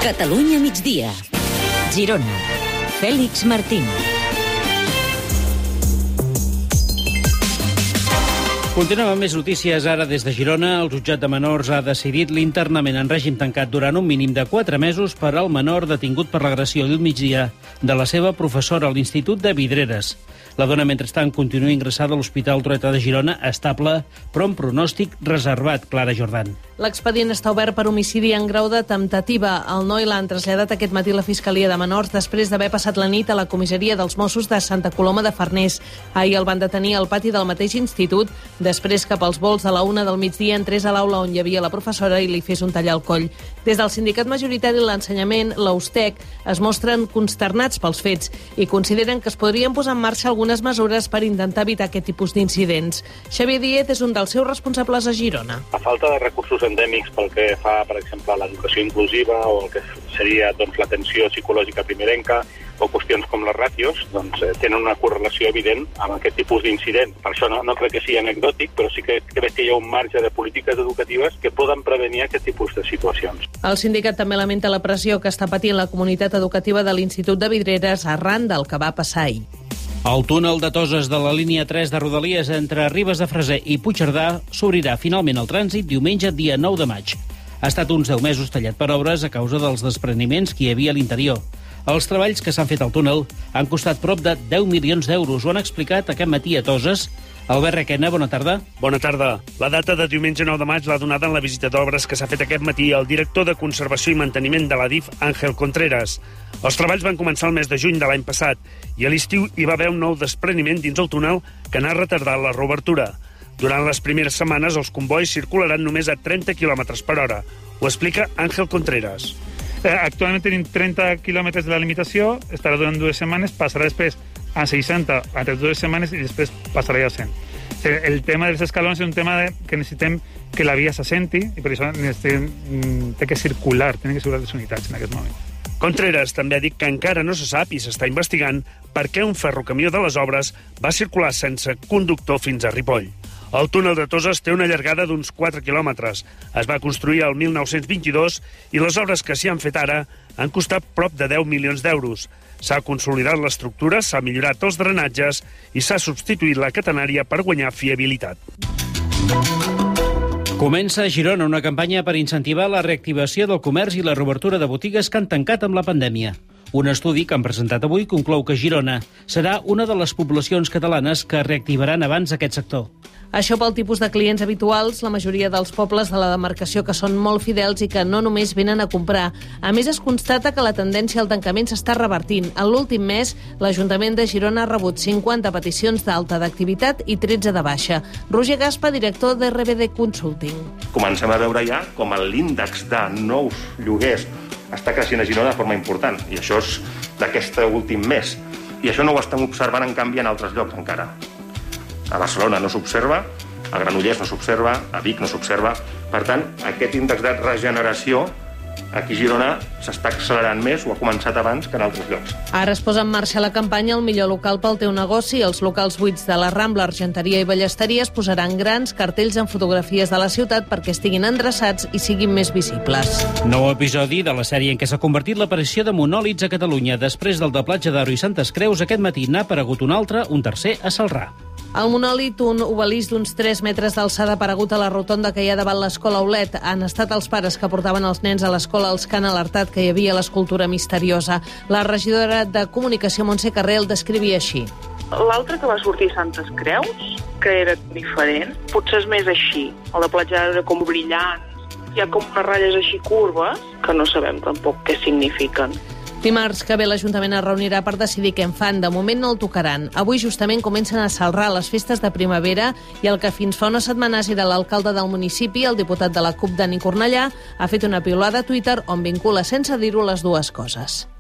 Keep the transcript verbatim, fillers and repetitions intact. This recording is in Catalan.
Catalunya migdia. Girona. Fèlix Martín. Continuem amb més notícies. Ara des de Girona, el jutjat de menors ha decidit l'internament en règim tancat durant un mínim de quatre mesos per al menor detingut per l'agressió al migdia de la seva professora a l'Institut de Vidreres. La dona, mentrestant, continua ingressada a l'Hospital Trueta de Girona, estable, però amb pronòstic reservat. Clara Jordan. L'expedient està obert per homicidi en grau de temptativa. El noi l'han traslladat aquest matí a la Fiscalia de Menors després d'haver passat la nit a la comissaria dels Mossos de Santa Coloma de Farners. Ahir el van detenir al pati del mateix institut després que pels vols de la una del migdia entrés a l'aula on hi havia la professora i li fes un tall al coll. Des del sindicat majoritari de l'ensenyament, l'U S T E C, es mostren consternats pels fets i consideren que es podrien posar en marxa algunes mesures per intentar evitar aquest tipus d'incidents. Xavier Díez és un dels seus responsables a Girona. A falta de recursos endèmics pel que fa, per exemple, a l'educació inclusiva o el que seria doncs, l'atenció psicològica primerenca o qüestions com les ràtios, doncs, eh, tenen una correlació evident amb aquest tipus d'incident. Per això no, no crec que sigui anecdòtic, però sí que crec que hi ha un marge de polítiques educatives que poden prevenir aquest tipus de situacions. El sindicat també lamenta la pressió que està patint la comunitat educativa de l'Institut de Vidreres arran del que va passar ahir. El túnel de Toses de la línia tres de Rodalies entre Ribes de Freser i Puigcerdà s'obrirà finalment al trànsit diumenge, dia nou de maig. Ha estat uns deu mesos tallat per obres a causa dels despreniments que hi havia a l'interior. Els treballs que s'han fet al túnel han costat prop de deu milions d'euros. Ho han explicat aquest matí a Toses. Albert Requena, bona tarda. Bona tarda. La data de diumenge nou de maig l'ha donada en la visita d'obres que s'ha fet aquest matí el director de Conservació i Manteniment de l'A D I F, Àngel Contreras. Els treballs van començar el mes de juny de l'any passat i a l'estiu hi va haver un nou despreniment dins el túnel que n'ha retardat la reobertura. Durant les primeres setmanes els combois circularan només a trenta quilòmetres per hora. Ho explica Àngel Contreras. Eh, actualment tenim trenta quilòmetres de la limitació, estarà durant dues setmanes, passarà després a seixanta entre dues setmanes i després passarà a cent. El tema dels escalons és un tema de, que necessitem que la via s'assenti i per això necessitem té que circular, tenen que circular les unitats en aquest moment. Contreras també ha dit que encara no se sap i s'està investigant per què un ferrocamió de les obres va circular sense conductor fins a Ripoll. El túnel de Toses té una llargada d'uns quatre quilòmetres. Es va construir el mil nou-cents vint-i-dos i les obres que s'hi han fet ara han costat prop de deu milions d'euros. S'ha consolidat l'estructura, s'ha millorat els drenatges i s'ha substituït la catenària per guanyar fiabilitat. Comença a Girona una campanya per incentivar la reactivació del comerç i la reobertura de botigues que han tancat amb la pandèmia. Un estudi que han presentat avui conclou que Girona serà una de les poblacions catalanes que reactivaran abans aquest sector. Això pel tipus de clients habituals, la majoria dels pobles de la demarcació que són molt fidels i que no només venen a comprar. A més, es constata que la tendència al tancament s'està revertint. En l'últim mes, l'Ajuntament de Girona ha rebut cinquanta peticions d'alta d'activitat i tretze de baixa. Roger Gaspa, director de R B D Consulting. Comencem a veure ja com l'índex de nous lloguers està creixent a Girona de forma important, i això és d'aquest últim mes. I això no ho estem observant, en canvi, en altres llocs encara. A Barcelona no s'observa, a Granollers no s'observa, a Vic no s'observa. Per tant, aquest índex de regeneració aquí a Girona s'està accelerant més o ha començat abans que en altres llocs. Ara es posa en marxa la campanya El millor local pel teu negoci. Els locals buits de la Rambla, Argenteria i Ballesteria es posaran grans cartells amb fotografies de la ciutat perquè estiguin endreçats i siguin més visibles. Nou episodi de la sèrie en què s'ha convertit l'aparició de monòlits a Catalunya. Després del de Platja d'Aro i Santes Creus, aquest matí n'ha aparegut un altre, un tercer, a Celrà. El monòlit, un obelisc d'uns tres metres d'alçada aparegut a la rotonda que hi ha davant l'escola Aulet. Han estat els pares que portaven els nens a l'escola els que han alertat que hi havia l'escultura misteriosa. La regidora de Comunicació, Montse Carrer, el descrivia així. L'altre que va sortir a Santes Creus, que era diferent, potser és més així. El de Platja era com brillant. Hi ha com unes ratlles així curves que no sabem tampoc què signifiquen. Dimarts que ve l'Ajuntament es reunirà per decidir què en fan. De moment no el tocaran. Avui justament comencen a Celrà les festes de primavera i el que fins fa unes setmanes era l'alcalde del municipi, el diputat de la CUP, Dani Cornellà, ha fet una piulada a Twitter on vincula sense dir-ho les dues coses.